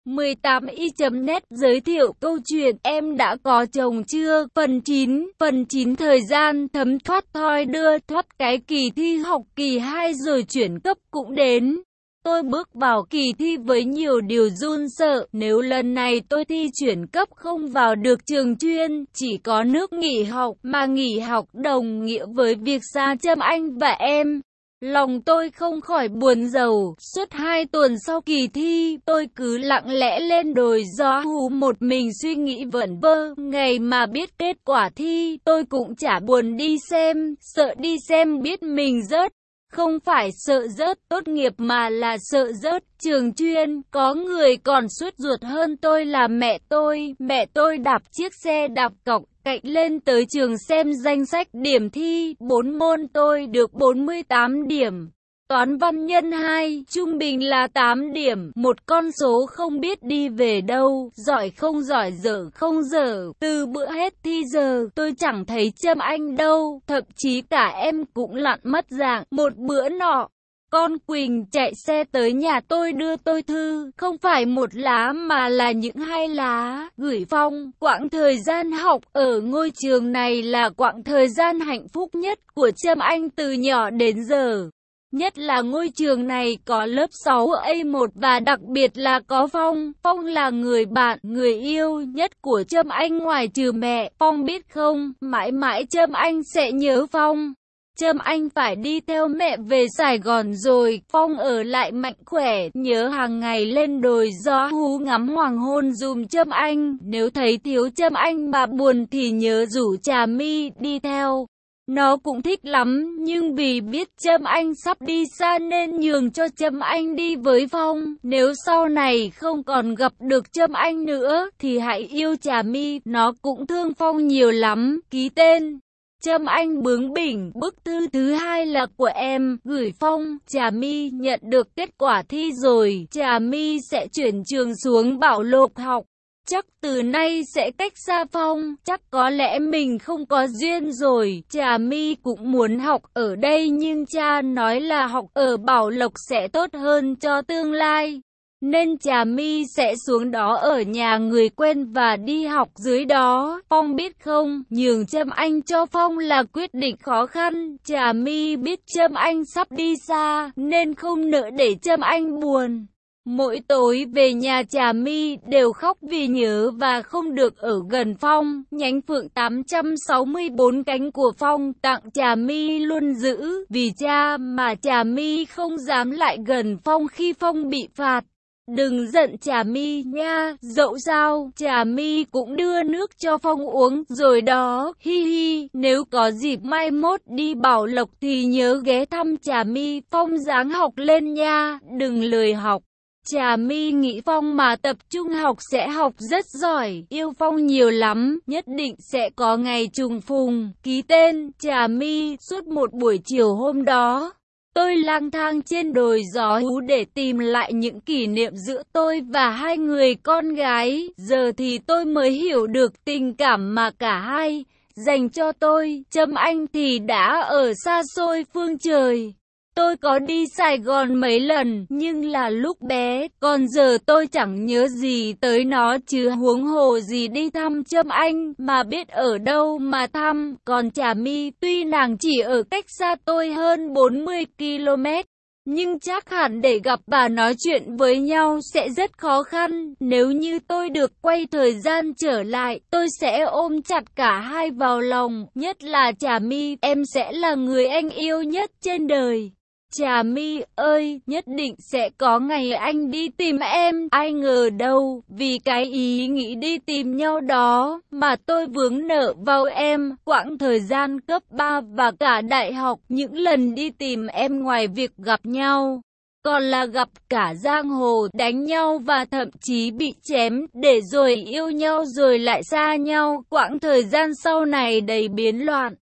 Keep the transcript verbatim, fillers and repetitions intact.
mười tám y chấm net giới thiệu câu chuyện Em đã có chồng chưa? Phần chín. Phần chín thời gian thấm thoát thoi đưa thoát cái kỳ thi học kỳ hai rồi chuyển cấp cũng đến. Tôi bước vào kỳ thi với nhiều điều run sợ. Nếu lần này tôi thi chuyển cấp không vào được trường chuyên, chỉ có nước nghỉ học, mà nghỉ học đồng nghĩa với việc xa Trâm Anh và em. Lòng tôi không khỏi buồn rầu. Suốt hai tuần sau kỳ thi, tôi cứ lặng lẽ lên đồi gió hú một mình suy nghĩ vẩn vơ. Ngày mà biết kết quả thi, tôi cũng chả buồn đi xem, sợ đi xem biết mình rớt. Không phải sợ rớt tốt nghiệp mà là sợ rớt trường chuyên. Có người còn sốt ruột hơn tôi là mẹ tôi. Mẹ tôi đạp chiếc xe đạp cọc cạnh lên tới trường xem danh sách điểm thi. Bốn môn tôi được bốn mươi tám điểm. Toán văn nhân hai, trung bình là tám điểm. Một con số không biết đi về đâu. Giỏi không giỏi, dở không dở. Từ bữa hết thi giờ, tôi chẳng thấy Trâm Anh đâu. Thậm chí cả em cũng lặn mất dạng. Một bữa nọ, con Quỳnh chạy xe tới nhà tôi đưa tôi thư. Không phải một lá mà là những hai lá. Gửi Phong, quãng thời gian học ở ngôi trường này là quãng thời gian hạnh phúc nhất của Trâm Anh từ nhỏ đến giờ. Nhất là ngôi trường này có lớp sáu A một và đặc biệt là có Phong. Phong là người bạn, người yêu nhất của Trâm Anh ngoài trừ mẹ. Phong biết không, mãi mãi Trâm Anh sẽ nhớ Phong. Trâm Anh phải đi theo mẹ về Sài Gòn rồi. Phong ở lại mạnh khỏe, nhớ hàng ngày lên đồi gió hú ngắm hoàng hôn dùm Trâm Anh. Nếu thấy thiếu Trâm Anh mà buồn thì nhớ rủ Trà My đi theo. Nó cũng thích lắm, nhưng vì biết Trâm Anh sắp đi xa nên nhường cho Trâm Anh đi với Phong. Nếu sau này không còn gặp được Trâm Anh nữa, thì hãy yêu Trà My, nó cũng thương Phong nhiều lắm. Ký tên Trâm Anh bướng bỉnh. Bức thư thứ hai là của em, gửi Phong. Trà My nhận được kết quả thi rồi. Trà My sẽ chuyển trường xuống Bảo Lộc học. Chắc từ nay sẽ cách xa Phong, chắc có lẽ mình không có duyên rồi. Trà My cũng muốn học ở đây nhưng cha nói là học ở Bảo Lộc sẽ tốt hơn cho tương lai. Nên Trà My sẽ xuống đó ở nhà người quen và đi học dưới đó. Phong biết không, nhường Trâm Anh cho Phong là quyết định khó khăn. Trà My biết Trâm Anh sắp đi xa, nên không nỡ để Trâm Anh buồn. Mỗi tối về nhà Trà My đều khóc vì nhớ và không được ở gần Phong. Nhánh phượng tám trăm sáu mươi bốn cánh của Phong tặng Trà My luôn giữ. Vì cha mà Trà My không dám lại gần Phong khi Phong bị phạt. Đừng giận Trà My nha, dẫu sao, Trà My cũng đưa nước cho Phong uống rồi đó, hi hi. Nếu có dịp mai mốt đi Bảo Lộc thì nhớ ghé thăm Trà My. Phong ráng học lên nha, đừng lười học. Trà My nghĩ Phong mà tập trung học sẽ học rất giỏi, yêu Phong nhiều lắm, nhất định sẽ có ngày trùng phùng. Ký tên Trà My. Suốt một buổi chiều hôm đó, tôi lang thang trên đồi gió hú để tìm lại những kỷ niệm giữa tôi và hai người con gái. Giờ thì tôi mới hiểu được tình cảm mà cả hai dành cho tôi. Trâm Anh thì đã ở xa xôi phương trời. Tôi có đi Sài Gòn mấy lần, nhưng là lúc bé, còn giờ tôi chẳng nhớ gì tới nó chứ huống hồ gì đi thăm Trâm Anh, mà biết ở đâu mà thăm. Còn Trà My, tuy nàng chỉ ở cách xa tôi hơn bốn mươi ki lô mét, nhưng chắc hẳn để gặp và nói chuyện với nhau sẽ rất khó khăn. Nếu như tôi được quay thời gian trở lại, tôi sẽ ôm chặt cả hai vào lòng, nhất là Trà My, em sẽ là người anh yêu nhất trên đời. Trà My ơi, nhất định sẽ có ngày anh đi tìm em. Ai ngờ đâu, vì cái ý nghĩ đi tìm nhau đó mà tôi vướng nợ vào em. Quãng thời gian cấp ba và cả đại học, những lần đi tìm em ngoài việc gặp nhau, còn là gặp cả giang hồ, đánh nhau và thậm chí bị chém, để rồi yêu nhau rồi lại xa nhau. Quãng thời gian sau này đầy biến loạn.